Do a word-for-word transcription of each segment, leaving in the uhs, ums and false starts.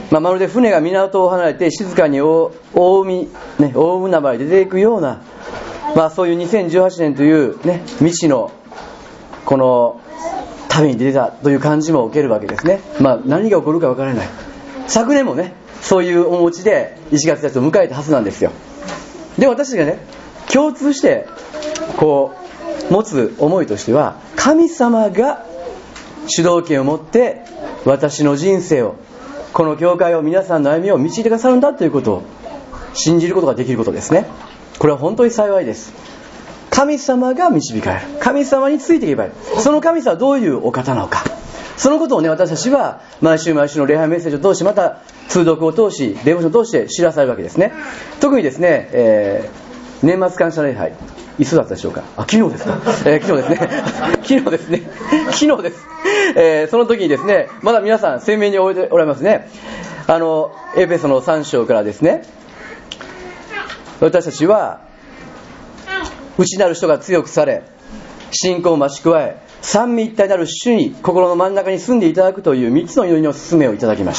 まあ、まるで船が港を離れて静かに大海、ね、大海原に出ていくような、まあ、そういうにせんじゅうはちねんという、ね、未知のこの旅に出たという感じも受けるわけですね。まあ、何が起こるか分からない。昨年もね、そういう面持ちでいちがつやつを迎えたはずなんですよ。で、私たちがね、共通してこう持つ思いとしては、神様が主導権を持って私の人生を、この教会を、皆さんの歩みを導いてくださるんだということを信じることができることですね。これは本当に幸いです。神様が導かれる。神様についていけばいい。その神様はどういうお方なのか、そのことをね、私たちは毎週毎週の礼拝メッセージを通し、また通読を通し、デボーションを通して知らされるわけですね。特にですね、えー、年末感謝礼拝、いつだったでしょうか。あ、昨日ですか。えー、昨日ですね。昨日ですね。昨日です。えー、その時にですね、まだ皆さん鮮明に覚えておられますね。あのエペソのさん章からですね、私たちは内なる人が強くされ、信仰を増し加え、三位一体なる主に心の真ん中に住んでいただくという三つの祈りの勧めをいただきました。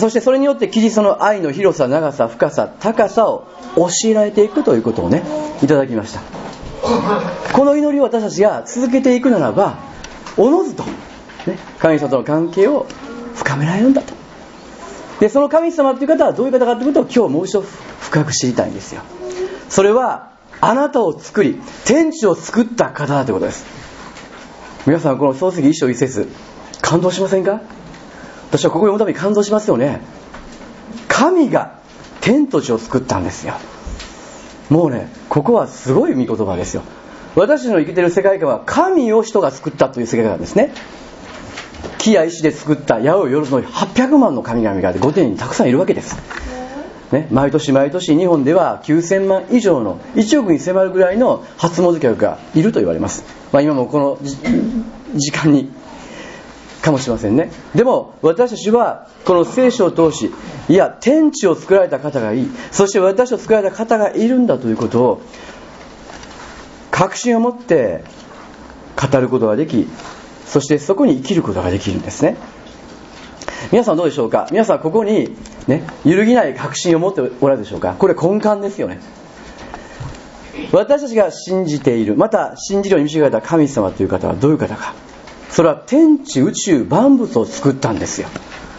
そしてそれによってキリストの愛の広さ、長さ、深さ、高さを教えられていくということをね、いただきました。この祈りを私たちが続けていくならば、おのずと、ね、神様との関係を深められるんだと。で、その神様という方はどういう方かということを今日もう一度深く知りたいんですよ。それはあなたを作り、天地を作った方だということです。皆さん、この創世記一章一節、感動しませんか？私はここを読むたびに感動しますよね。神が天と地を作ったんですよ。もうね、ここはすごい御言葉ですよ。私の生きている世界観は神を人が作ったという世界観ですね。木や石で作った八百万のはっぴゃくまんの神々が御殿にたくさんいるわけです、ね、毎年毎年日本ではきゅうせんまん以上のいちおくに迫るぐらいの初詣客がいると言われます。まあ、今もこの時間にかもしれませんね。でも私たちはこの聖書を通し、いや天地を作られた方がいい、そして私を作られた方がいるんだということを確信を持って語ることができ、そしてそこに生きることができるんですね。皆さんどうでしょうか。皆さんここに、ね、揺るぎない確信を持っておられるでしょうか。これ根幹ですよね。私たちが信じている、また信じるように導かれた神様という方はどういう方か。それは天地宇宙万物を作ったんですよ。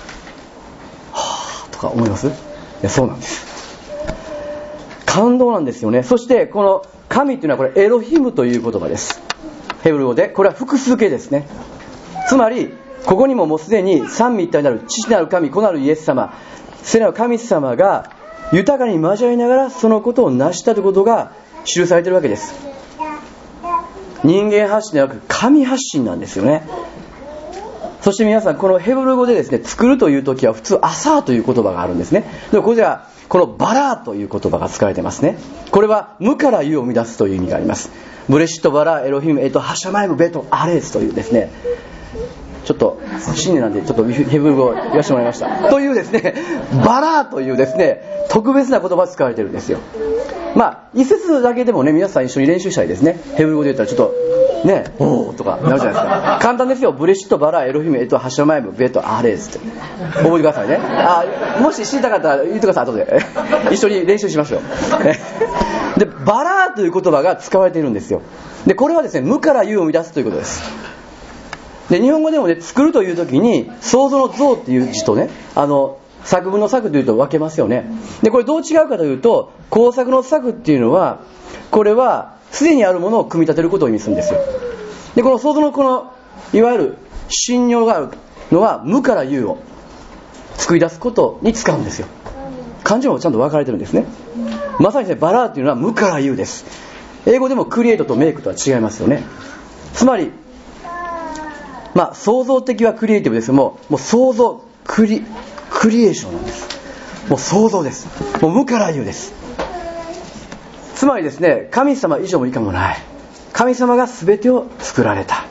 はぁとか思います？いや、そうなんです。感動なんですよね。そしてこの神というのはこれエロヒムという言葉です。ヘブル語でこれは複数形ですね。つまりここにももうすでに三位一体なる父なる神、子なるイエス様、聖なる神様が豊かに交わりながらそのことを成したということが記されているわけです。人間発信ではなく神発信なんですよね。そして皆さん、このヘブル語でですね、作るという時は普通アサーという言葉があるんですね。でもここではこのバラーという言葉が使われてますね。これは無から有を生み出すという意味があります。ブレシットバラーエロヒムエトハシャマイムベトアレースというですね、ちょっと新年なんでちょっとヘブル語を言わせてもらいましたというですね、バラーというですね特別な言葉が使われているんですよ。まあ一節だけでもね、皆さん一緒に練習したいですね。ヘブル語で言ったらちょっとね、おーとかなるじゃないですか。簡単ですよ。ブレシットバラーエロヒムエトハシャマイムベトアレースって覚えてくださいね。あ、もし知りたかったら言ってください。後で一緒に練習しましょう。で、バラーという言葉が使われているんですよ。で、これはですね、無から有を生み出すということです。で、日本語でもね、作るという時に創造の造っていう字とね、あの作文の作というと分けますよね。で、これどう違うかというと、工作の作っていうのは、これはすでにあるものを組み立てることを意味するんですよ。で、この創造のこのいわゆる信用があるのは無から有を作り出すことに使うんですよ。漢字もちゃんと分かれてるんですね。まさにですね、バラーというのは無から有です。英語でもクリエイトとメイクとは違いますよね。つまりまあ創造的はクリエイティブですけども、もう創造クリクリエーションなんです。もう創造です。もう無から有です。つまりですね、神様以上も以下もない、神様が全てを作られた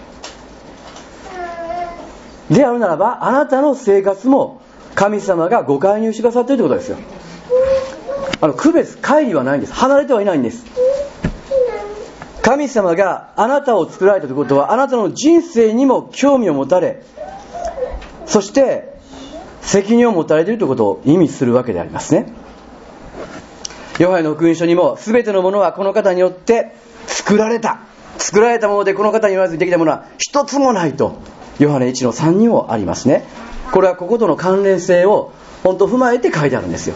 であるならば、あなたの生活も神様がご介入してくださっているということですよ。あの区別乖離はないんです。離れてはいないんです。神様があなたを作られたということは、あなたの人生にも興味を持たれ、そして責任を持たれているということを意味するわけでありますね。ヨハネの福音書にも、すべてのものはこの方によって作られた、作られたものでこの方に言わずにできたものは一つもないと、ヨハネいちのさんにもありますね。これはこことの関連性を本当踏まえて書いてあるんですよ。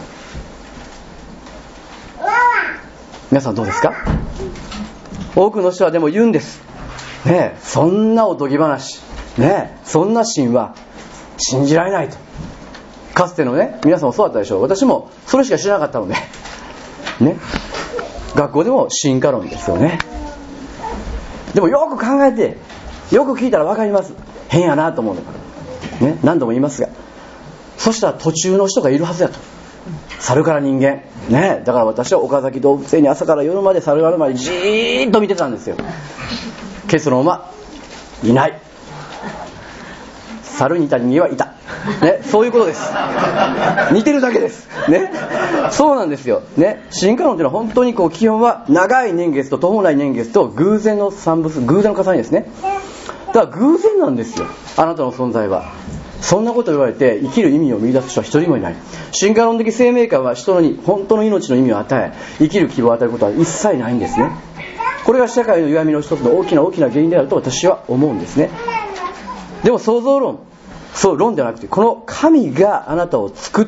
皆さんどうですか？多くの人はでも言うんです、ねえ、そんなおとぎ話、ねえ、そんな神話信じられないと。かつてのね、皆さんもそうだったでしょう。私もそれしか知らなかったのでね、学校でも進化論ですよね。でもよく考えて、よく聞いたら分かります。変やなと思うの、ね、何度も言いますが、そしたら途中の人がいるはずだと。猿から人間、ね、だから私は岡崎動物園に朝から夜まで猿からまでじーっと見てたんですよ。結論はいない。猿にいた人間はいた、ね、そういうことです。似てるだけです、ね、そうなんですよ、ね、進化論というのは本当にこう基本は長い年月と途方ない年月と偶然の産物、偶然の重ねですね。だから偶然なんですよ、あなたの存在は。そんなこと言われて生きる意味を見出す人は一人もいない。進化論的生命観は人に本当の命の意味を与え、生きる希望を与えることは一切ないんですね。これが社会の歪みの一つの大きな大きな原因であると私は思うんですね。でも創造論、そう論ではなくて、この神があなたを作った、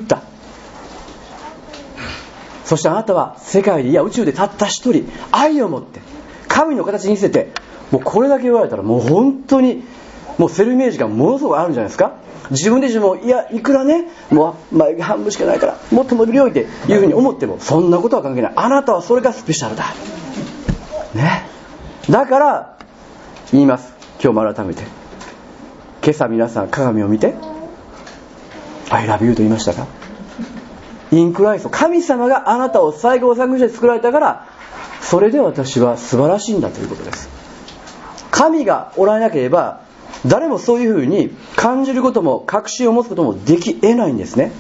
そしてあなたは世界でいや宇宙でたった一人愛を持って神の形に似せて、もうこれだけ言われたらもう本当にもうセルフイメージがものすごくあるんじゃないですか。自分で自分もいやいくらね、もう眉毛半分しかないからもっと伸びるよっていうふうに思っても、そんなことは関係ない。あなたはそれがスペシャルだ、ね、だから言います。今日も改めて、今朝皆さん鏡を見て I love you と言いましたか？インクライスト、神様があなたを最高作品として作られたから、それで私は素晴らしいんだということです。神がおられなければ誰もそういうふうに感じることも確信を持つこともでき得ないんですね。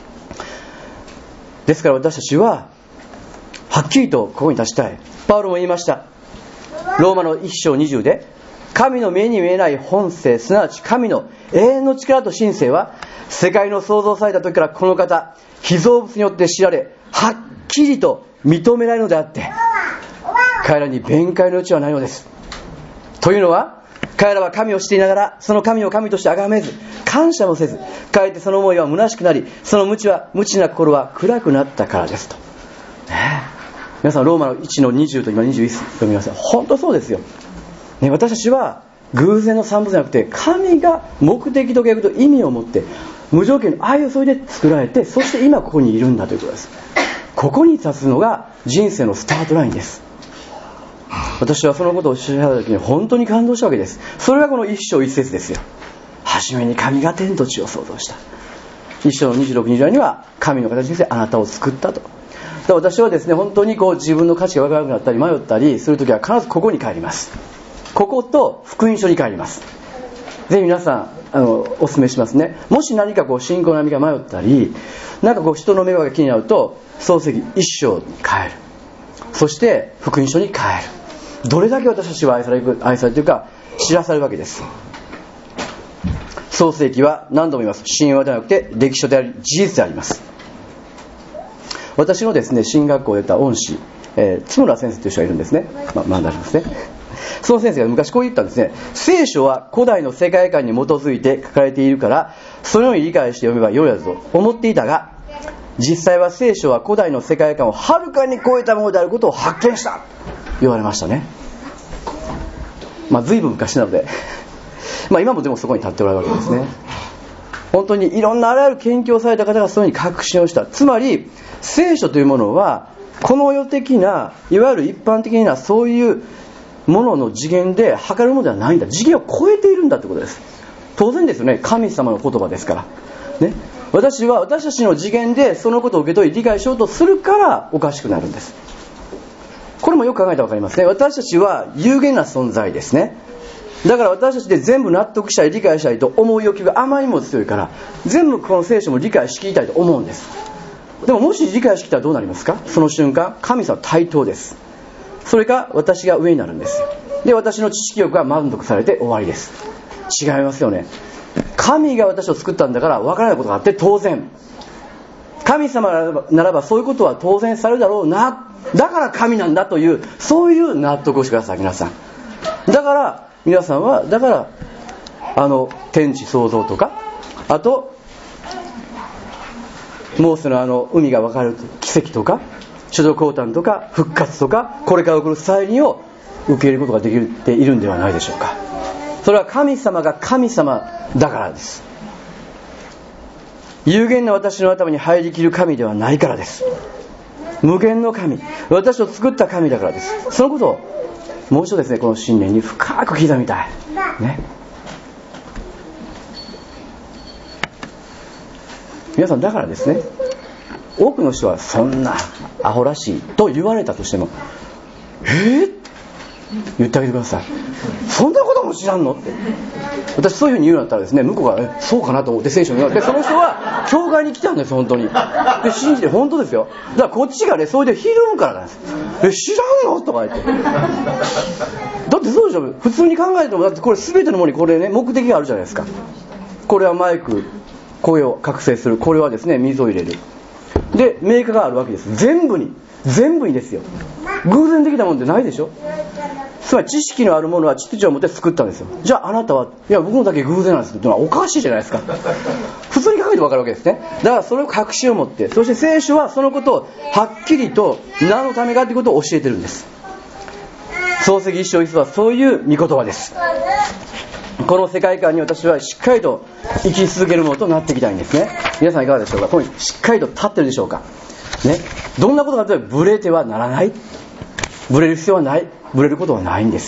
ですから私たちははっきりとここに立ちたい。パウロも言いました。ローマのいっ章にじゅうで、神の目に見えない本性、すなわち神の永遠の力と神性は世界の創造された時からこの方被造物によって知られ、はっきりと認められるのであって、彼らに弁解の余地はないのです。というのは、彼らは神を知っていながらその神を神として崇めず、感謝もせず、かえってその思いは虚しくなり、その無知は無知な心は暗くなったからですと、ね、皆さんローマのいちのにじゅうと今にじゅういち読みます。本当そうですよ、ね、私たちは偶然の産物じゃなくて、神が目的と計画と意味を持って無条件の愛を注いで作られて、そして今ここにいるんだということです。ここに立つのが人生のスタートラインです。私はそのことを知られた時に本当に感動したわけです。それがこの一章一節ですよ。はじめに神が天と地を創造した。一章のにじゅうろく、にじゅうななには神の形にしてあなたを作ったと。だから私はですね、本当にこう自分の価値が分からなくなったり迷ったりするときは必ずここに帰ります。ここと福音書に帰ります。ぜひ皆さんあのお勧めしますね。もし何かこう信仰の波が迷ったり、なんかこう人の目が気になると創世記一章に帰る、そして福音書に帰る。どれだけ私たちは愛される、愛されているか知らされるわけです。創世記は何度も言います。神話ではなくて歴史書であり事実であります。私のですね、進学校を出た恩師、えー、津村先生という人がいるんですね。まあ、まあ、大丈夫ですね。その先生が昔こう言ったんですね。聖書は古代の世界観に基づいて書かれているから、そのように理解して読めばよいだと思っていたが、実際は聖書は古代の世界観をはるかに超えたものであることを発見した言われましたね。まあ随分昔なのでまあ今もでもそこに立っておられるわけですね。本当にいろんなあらゆる研究をされた方がそれに確信をした。つまり聖書というものはこの世的ないわゆる一般的なそういうものの次元で測るものではないんだ。次元を超えているんだということです。当然ですよね。神様の言葉ですからね。私は私たちの次元でそのことを受け取り理解しようとするからおかしくなるんです。これもよく考えたら分かりますね。私たちは有限な存在ですね。だから私たちで全部納得したい理解したいと思う欲求があまりにも強いから、全部この聖書も理解しきりたいと思うんです。でももし理解しきったらどうなりますか？その瞬間神様は対等です。それか私が上になるんです。で私の知識欲が満足されて終わりです。違いますよね。 神が私を作ったんだから分からないことがあって当然、神様ならば、ならばそういうことは当然されるだろうな、だから神なんだという、そういう納得をしてください。皆さんだから皆さんはだからあの天地創造とか、あとモーセのあの海が分かる奇跡とか、諸女降誕とか復活とか、これから起こる再臨を受け入れることができているんではないでしょうか。それは神様が神様だからです。有限な私の頭に入りきる神ではないからです。無限の神、私を作った神だからです。そのことをもう一度ですね、この信念に深く刻みたいね。皆さんだからですね、多くの人はそんなアホらしいと言われたとしても、えー、言ってあげてください。そんなことも知らんのって。私そういうふうに言うんだったらですね、向こうがえそうかなと思って聖書に言われて、その人は教会に来たんです本当に。で信じて、本当ですよ。だからこっちがね、それでひるむからなんです。え知らんのとか言って。だってそうでしょ。普通に考えても、だってこれ全てのものにこれね目的があるじゃないですか。これはマイク、声を覚醒する。これはですね水を入れる。でメーカーがあるわけです。全部に全部にですよ。偶然できたもんってないでしょ。つまり知識のあるものは秩序を持って作ったんですよ。じゃああなたは、いや僕のだけ偶然なんですっていうのはおかしいじゃないですか。普通に考えて分かるわけですね。だからそれを確信を持って、そして聖書はそのことをはっきりと何のためかということを教えてるんです。創世記一章一節はそういう御言葉です。この世界観に私はしっかりと生き続けるものとなっていきたいんですね。皆さんいかがでしょうか。ここにしっかりと立ってるでしょうかね。どんなことかというとブレてはならない、ブレる必要はない、ブレることはないんです。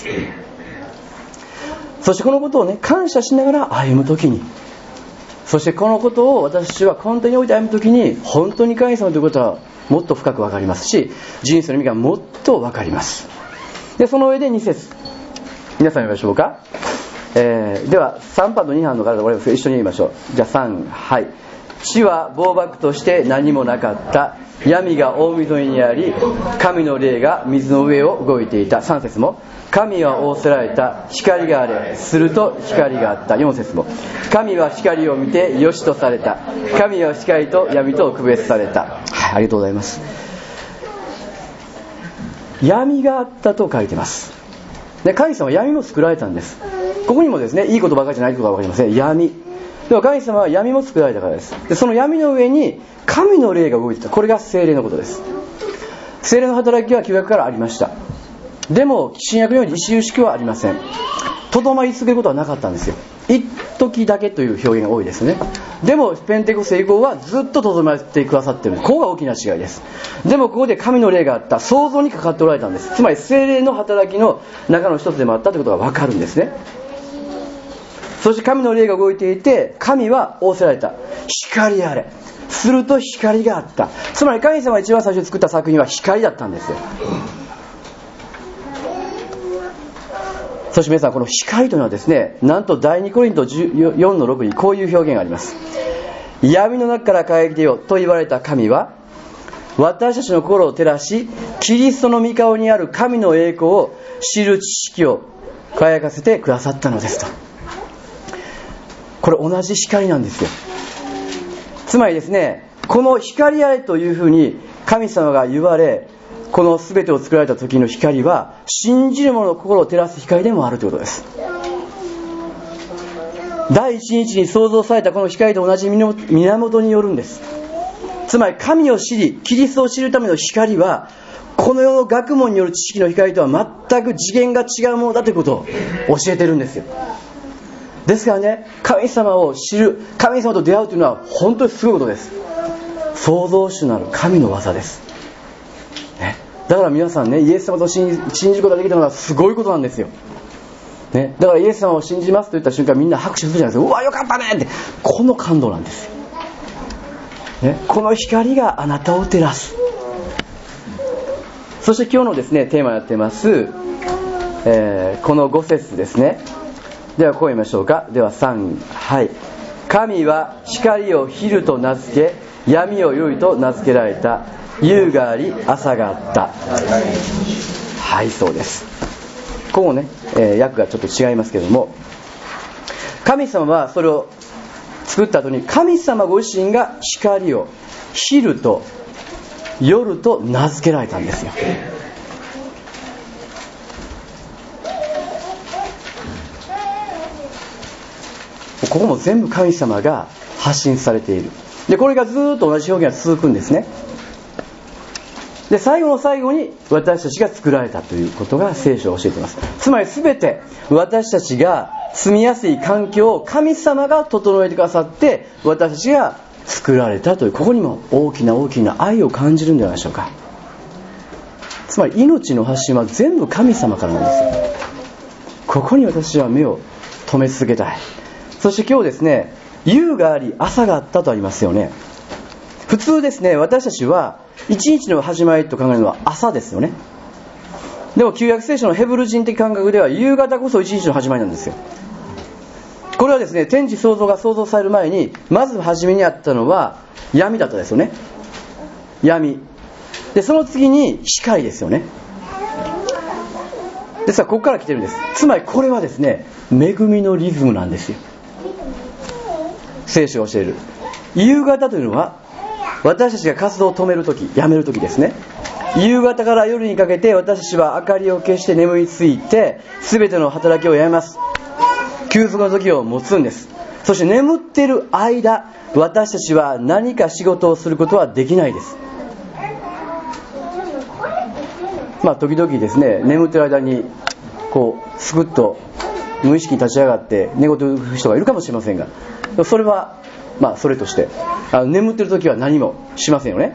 そしてこのことをね感謝しながら歩むときに、そしてこのことを私は根底に置いて歩むときに、本当に神様ということはもっと深く分かりますし、人生の意味がもっと分かります。でその上でに節、皆さん見ましょうか。えー、ではさんばんとにばんの方で終わります。一緒に言いましょう。じゃあさん、はい。地は暴漠として何もなかった。闇が大溝にあり、神の霊が水の上を動いていた。さん節も、神は仰せられた。光があれ、すると光があった。よん節も、神は光を見てよしとされた。神は光と闇と区別された。はい、ありがとうございます。闇があったと書いてます。で神様は闇も作られたんです。ここにもですね、いいことばかりじゃないことが分かりません。闇でも神様は闇も作られたからです。でその闇の上に神の霊が動いていた。これが聖霊のことです。聖霊の働きは旧約からありました。でも新約のように石々はありません。とどまり続けることはなかったんですよ。一時だけという表現が多いですね。でもペンテコステ以降はずっととどまってくださっている。ここが大きな違いです。でもここで神の霊があった、創造にかかっておられたんです。つまり聖霊の働きの中の一つでもあったということが分かるんですね。そして神の霊が動いていて、神は仰せられた。光あれ、すると光があった。つまり神様が一番最初に作った作品は光だったんですよ。そして皆さん、この光というのはですね、なんと第二コリントよんのろくにこういう表現があります。闇の中から輝き出よと言われた神は、私たちの心を照らし、キリストの御顔にある神の栄光を知る知識を輝かせてくださったのですと。これ同じ光なんですよ。つまりですね、この光あれというふうに神様が言われ、この全てを作られた時の光は信じる者の心を照らす光でもあるということです。第一日に創造されたこの光と同じ源によるんです。つまり神を知り、キリストを知るための光は、この世の学問による知識の光とは全く次元が違うものだということを教えてるんですよ。ですからね、神様を知る、神様と出会うというのは本当にすごいことです。創造主なる神の技です、ね、だから皆さんね、イエス様と信じ、信じることができたのはすごいことなんですよ、ね、だからイエス様を信じますと言った瞬間、みんな拍手するじゃないですか。うわよかったねって、この感動なんですよ、ね、この光があなたを照らす。そして今日のですねテーマになっています、えー、このご節ですね。ではこう言いましょうか。ではさん、はい。神は光を昼と名付け、闇を夜と名付けられた。夕があり朝があった。はい、そうです。ここね、えー、訳がちょっと違いますけれども、神様はそれを作った後に神様ご自身が光を昼と夜と名付けられたんですよ。ここも全部神様が発信されている。でこれがずっと同じ表現が続くんですね。で最後の最後に私たちが作られたということが聖書を教えています。つまり全て私たちが住みやすい環境を神様が整えてくださって私たちが作られたという、ここにも大きな大きな愛を感じるんじゃないでしょうか。つまり命の発信は全部神様からなんですよ。ここに私は目を留め続けたい。そして今日ですね、夕があり朝があったとありますよね。普通ですね、私たちは一日の始まりと考えるのは朝ですよね。でも旧約聖書のヘブル人的感覚では夕方こそ一日の始まりなんですよ。これはですね、天地創造が創造される前にまず初めにあったのは闇だったですよね。闇で、その次に光ですよね。ですからここから来てるんです。つまりこれはですね、恵みのリズムなんですよ。聖書が教える夕方というのは私たちが活動を止めるとき、やめるときですね。夕方から夜にかけて私たちは明かりを消して眠りついて全ての働きをやめます。休息の時を持つんです。そして眠っている間、私たちは何か仕事をすることはできないです。まあ時々ですね、眠っている間にこうスクッと無意識に立ち上がって寝言を言う人がいるかもしれませんが、それはまあそれとしてあの眠っている時は何もしませんよね。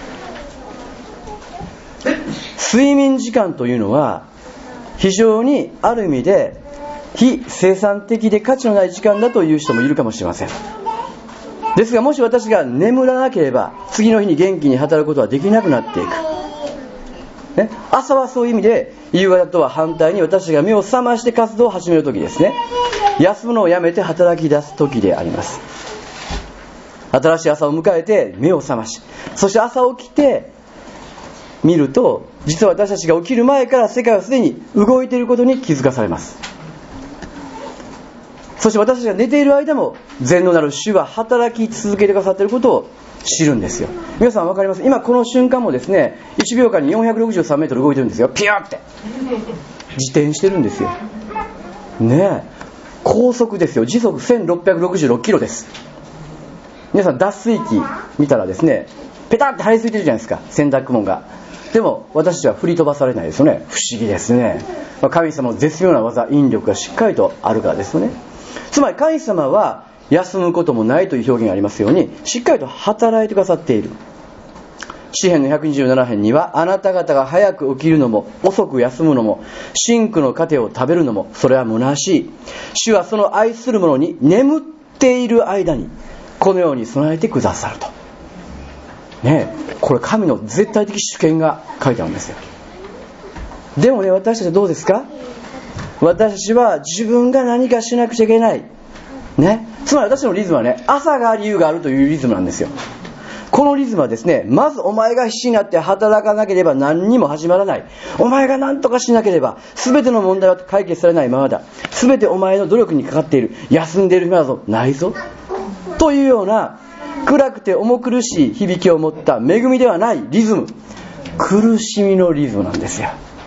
睡眠時間というのは非常にある意味で非生産的で価値のない時間だという人もいるかもしれません。ですがもし私が眠らなければ次の日に元気に働くことはできなくなっていく、ね、朝はそういう意味で夕方とは反対に私が目を覚まして活動を始める時ですね。休むのをやめて働き出す時であります。新しい朝を迎えて目を覚まし、そして朝起きて見ると実は私たちが起きる前から世界はすでに動いていることに気づかされます。そして私たちが寝ている間も全能なる主は働き続けてくださっていることを知るんですよ。皆さん分かります？今この瞬間もですね、いちびょうかんによんひゃくろくじゅうさんメートル動いてるんですよ。ピューって自転してるんですよね。え高速ですよ。時速せんろっぴゃくろくじゅうろっキロです。皆さん脱水機見たらですね、ペタって張り付いてるじゃないですか、洗濯物が。でも私たちは振り飛ばされないですよね。不思議ですね。神様の絶妙な技、引力がしっかりとあるからですよね。つまり神様は休むこともないという表現がありますように、しっかりと働いてくださっている。詩編のひゃくにじゅうなな編には、あなた方が早く起きるのも遅く休むのも真紅の糧を食べるのもそれは虚しい。主はその愛する者に眠っている間にこのように備えてくださるとね。えこれ神の絶対的主権が書いてあるんですよ。でもね、私たちはどうですか？私たちは自分が何かしなくちゃいけないね。つまり私のリズムはね、朝があり夕があるというリズムなんですよ。このリズムはですね、まずお前が必死になって働かなければ何にも始まらない。お前が何とかしなければ全ての問題は解決されないままだ。全てお前の努力にかかっている。休んでいる暇などないぞというような暗くて重苦しい響きを持った恵みではないリズム、苦しみのリズムなんですよ。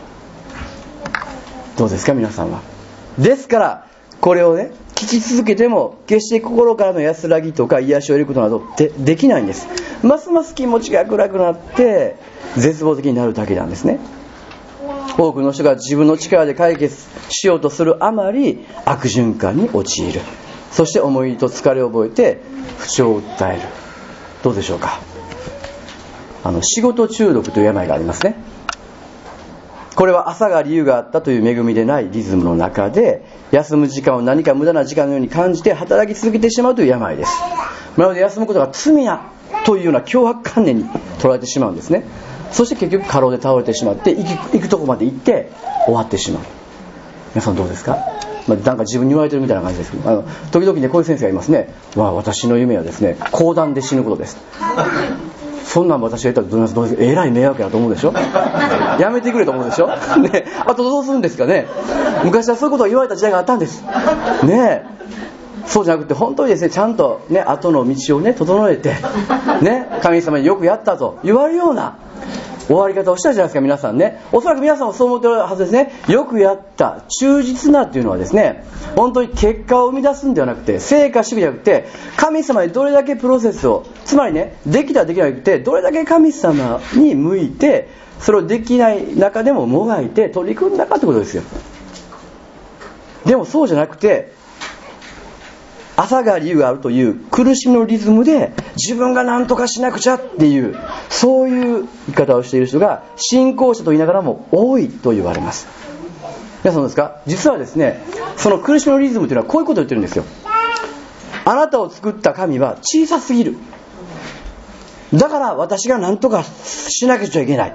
どうですか皆さんは。ですからこれをね、聞き続けても決して心からの安らぎとか癒しを得ることなどってできないんです。ますます気持ちが暗くなって絶望的になるだけなんですね。多くの人が自分の力で解決しようとするあまり悪循環に陥る。そして思いと疲れを覚えて不調を訴える。どうでしょうか。あの仕事中毒という病がありますね。これは朝が理由があったという恵みでないリズムの中で、休む時間を何か無駄な時間のように感じて働き続けてしまうという病です。なので休むことが罪だというような脅迫観念に捉えてしまうんですね。そして結局過労で倒れてしまって行く、行くとこまで行って終わってしまう。皆さんどうですか？まあ、なんか自分に言われてるみたいな感じですけど、あの時々ね、こういう先生がいますね。わあ、私の夢はですね、講談で死ぬことです。そんなん私が言ったらどうですか？えらい迷惑やと思うでしょやめてくれと思うでしょ、ね、あとどうするんですかね。昔はそういうことを言われた時代があったんですね。 そうじゃなくて本当にですね、ちゃんとね後の道をね整えてね、神様によくやったと言われるような終わり方をしたじゃないですか、皆さんね。おそらく皆さんもそう思ってるはずですね。よくやった、忠実なっていうのはですね、本当に結果を生み出すんではなくて、成果主義じゃなくて、神様にどれだけプロセスを、つまりね、できたできなくて、どれだけ神様に向いて、それをできない中でももがいて取り組んだかってことですよ。でもそうじゃなくて、朝が理由があるという苦しみのリズムで自分が何とかしなくちゃっていう、そういう生き方をしている人が信仰者と言いながらも多いと言われます。皆さんどうですか？実はですね、その苦しみのリズムというのはこういうことを言ってるんですよ。あなたを作った神は小さすぎる、だから私が何とかしなくちゃいけない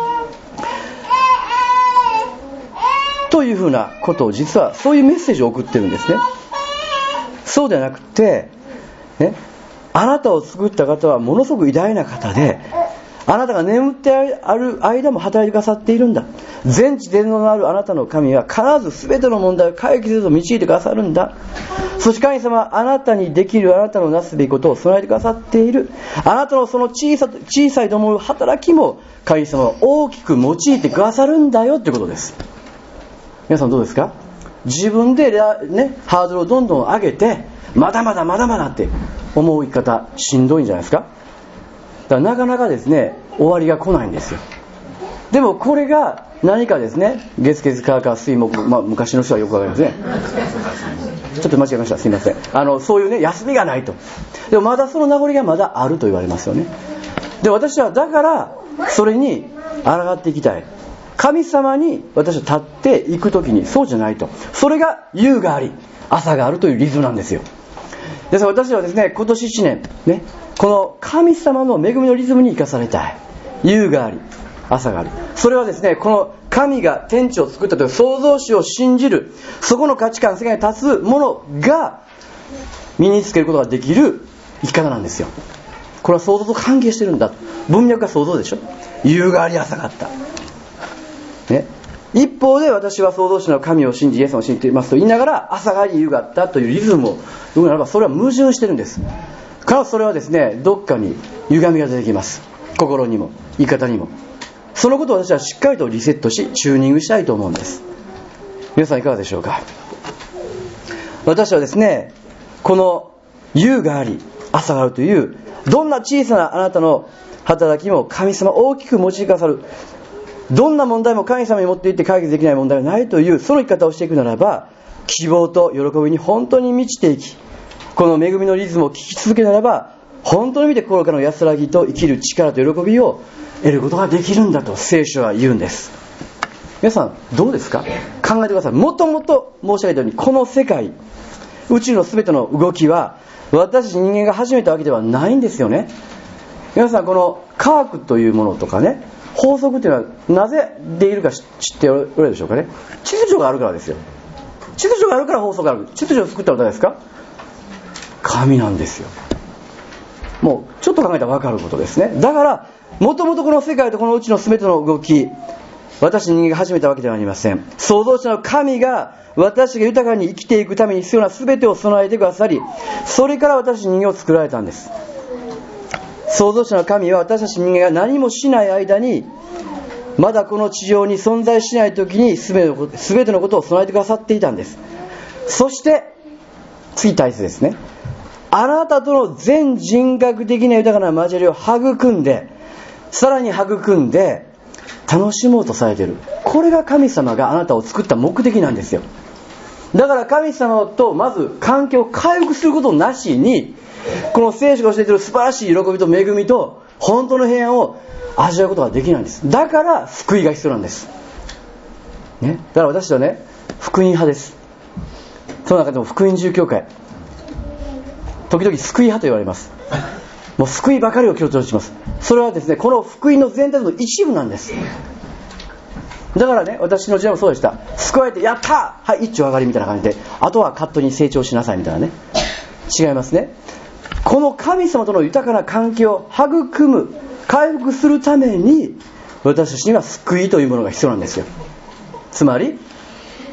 というふうなことを、実はそういうメッセージを送ってるんですね。そうではなくて、ね、あなたを作った方はものすごく偉大な方で、あなたが眠ってある間も働いてくださっているんだ。全知全能のあるあなたの神は必ず全ての問題を解決すると導いてくださるんだ。そして神様はあなたにできるあなたのなすべきことを備えてくださっている。あなたのその小さ小さいと思う働きも神様は大きく用いてくださるんだよということです。皆さんどうですか？自分で、ね、ハードルをどんどん上げてまだまだまだまだって思う生き方、しんどいんじゃないですか。だからなかなかですね、終わりが来ないんですよ。でもこれが何かですね、月月火火水木、まあ、昔の人はよくわかりますね。ちょっと間違えました、すいません。あのそういうね、休みがないと。でもまだその名残がまだあると言われますよね。で、私はだからそれに抗っていきたい。神様に私は立っていくときにそうじゃないと、それが夕があり朝があるというリズムなんですよ。ですから私はですね、今年いちねんね、この神様の恵みのリズムに生かされたい。夕があり朝がある、それはですね、この神が天地を作ったという創造主を信じる、そこの価値観、世界に立つものが身につけることができる生き方なんですよ。これは創造と関係してるんだと。文脈が創造でしょ。夕があり朝があったね、一方で私は創造主の神を信じイエス様を信じていますと言いながら朝があり夕があったというリズムを言うならば、それは矛盾してるんです。からそれはですね、どっかに歪みが出てきます。心にも言い方にも。そのことを私はしっかりとリセットしチューニングしたいと思うんです。皆さんいかがでしょうか。私はですね、この夕があり朝があるというどんな小さなあなたの働きも神様大きく用いてくださる、どんな問題も神様に持っていって解決できない問題はないという、その生き方をしていくならば、希望と喜びに本当に満ちていき、この恵みのリズムを聞き続けならば、本当に見て心からの安らぎと生きる力と喜びを得ることができるんだと聖書は言うんです。皆さんどうですか？考えてください。もともと申し上げたように、この世界、宇宙のすべての動きは私人間が始めたわけではないんですよね。皆さん、この科学というものとかね、法則というのはなぜできるか知っておられるでしょうかね。秩序があるからですよ。秩序があるから法則がある。秩序を作ったのは誰ですか？神なんですよ。もうちょっと考えたら分かることですね。だからもともとこの世界とこの宇宙の全ての動き、私人間が始めたわけではありません。創造者の神が私が豊かに生きていくために必要な全てを備えてくださり、それから私人間を作られたんです。創造者の神は私たち人間が何もしない間に、まだこの地上に存在しない時に全てのことを備えてくださっていたんです。そして次大切ですね、あなたとの全人格的な豊かな交わりを育んで、さらに育んで楽しもうとされている。これが神様があなたを作った目的なんですよ。だから神様とまず関係を回復することなしに、この聖書が教えている素晴らしい喜びと恵みと本当の平安を味わうことができないんです。だから救いが必要なんです、ね、だから私はね、福音派です。その中でも福音自由教会、時々救い派と言われます。もう救いばかりを強調します。それはですね、この福音の全体の一部なんです。だからね、私の時代もそうでした。救われてやったー、はい、一丁上がりみたいな感じで、あとはカットに成長しなさいみたいなね。違いますね。この神様との豊かな関係を育む、回復するために私たちには救いというものが必要なんですよ。つまり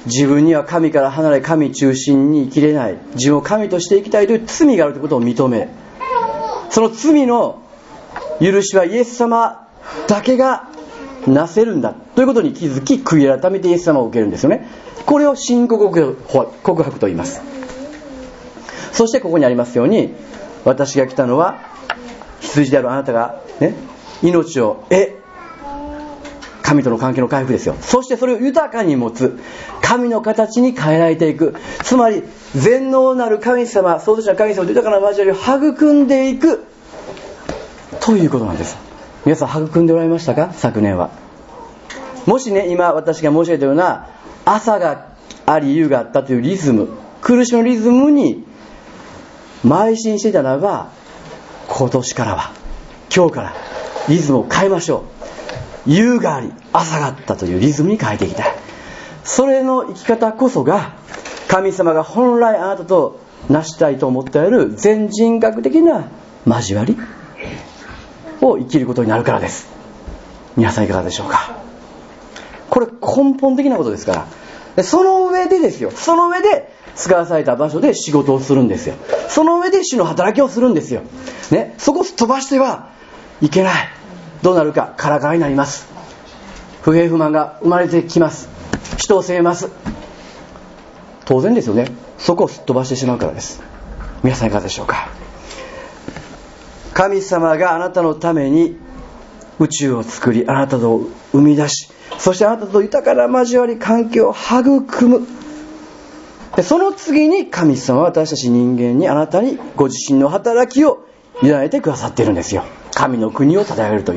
自分には神から離れ神中心に生きれない、自分を神として生きたいという罪があるということを認め、その罪の許しはイエス様だけがなせるんだということに気づき、悔い改めてイエス様を受けるんですよね。これを信仰告白と言います。そしてここにありますように、私が来たのは羊であるあなたが、ね、命を得、神との関係の回復ですよ。そしてそれを豊かに持つ、神の形に変えられていく、つまり全能なる神様、創造者の神様と豊かな交わりを育んでいくということなんです。皆さん育んでおられましたか？昨年は。もしね、今私が申し上げたような朝があり夕があったというリズム、苦しみのリズムに邁進していたならば、今年からは、今日からリズムを変えましょう。夕があり朝があったというリズムに変えていきたい。それの生き方こそが、神様が本来あなたと成したいと思っている全人格的な交わりを生きることになるからです。皆さんいかがでしょうか？これ根本的なことですから。でその上でですよ、その上で使わされた場所で仕事をするんですよ。その上で主の働きをするんですよ、ね、そこを飛ばしてはいけない。どうなるか、カラカラになります。不平不満が生まれてきます。人を責めます。当然ですよね。そこをすっ飛ばしてしまうからです。皆さんいかがでしょうか？神様があなたのために宇宙を作り、あなたと生み出し、そしてあなたと豊かな交わり関係を育む。でその次に神様は私たち人間に、あなたにご自身の働きを委ねてくださっているんですよ。神の国を立て上げるという、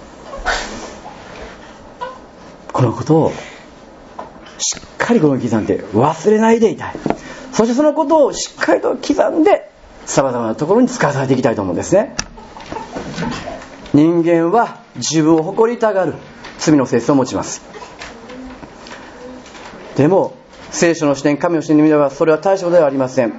このことをしっかりこの刻んで忘れないでいたい。そしてそのことをしっかりと刻んで様々なところに使わされていきたいと思うんですね。人間は自分を誇りたがる罪の性質を持ちます。でも聖書の視点、神の視点で見ればそれは大したことではありません。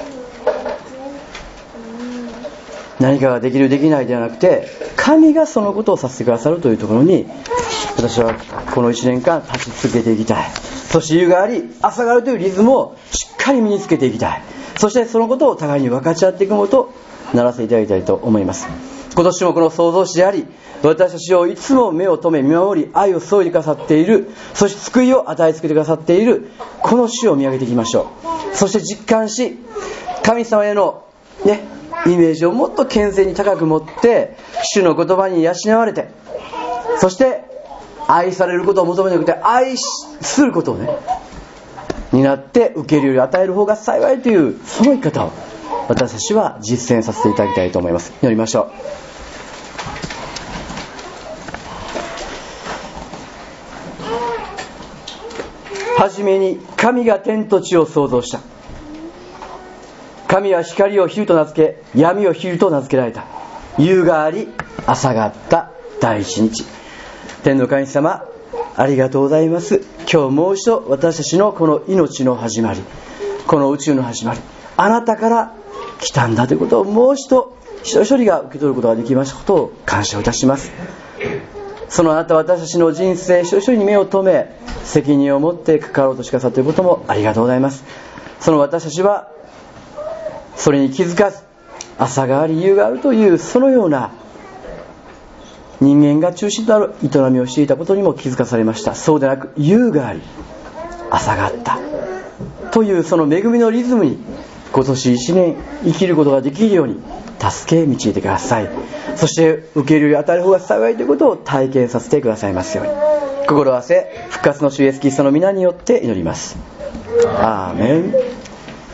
何かができるできないではなくて、神がそのことをさせてくださるというところに、私はこのいちねんかん立ち続けていきたい。そして夕があり朝があるというリズムをしっかり身につけていきたい。そしてそのことを互いに分かち合っていくものとならせていただきたいと思います。今年もこの創造主であり、私たちをいつも目を留め見守り愛を注いでくださっている、そして救いを与えつけてくださっているこの主を見上げていきましょう。そして実感し、神様へのねイメージをもっと健全に高く持って、主の言葉に養われて、そして愛されることを求めなくて愛することをねになって受けるより与える方が幸いという、その生き方を私たちは実践させていただきたいと思います。祈りましょう。はじめに神が天と地を創造した。神は光を昼と名付け、闇を昼と名付けられた。夕があり朝があった第一日。天の神様、ありがとうございます。今日もう一度私たちのこの命の始まり、この宇宙の始まり、あなたから来たんだということをもう一度一人一人が受け取ることができましたことを感謝をいたします。そのあなたは私たちの人生一人一人に目を留め、責任を持って関わろうとしてくださっていることもありがとうございます。その私たちはそれに気づかず、朝があり夕があるというそのような人間が中心となる営みをしていたことにも気づかされました。そうでなく、夕があり朝があったというその恵みのリズムに今年一年生きることができるように助け導いてください。そして受け入れるより与える方が幸いということを体験させてくださいますように、心合わせ復活の主イエスキリストの皆によって祈ります。アーメン。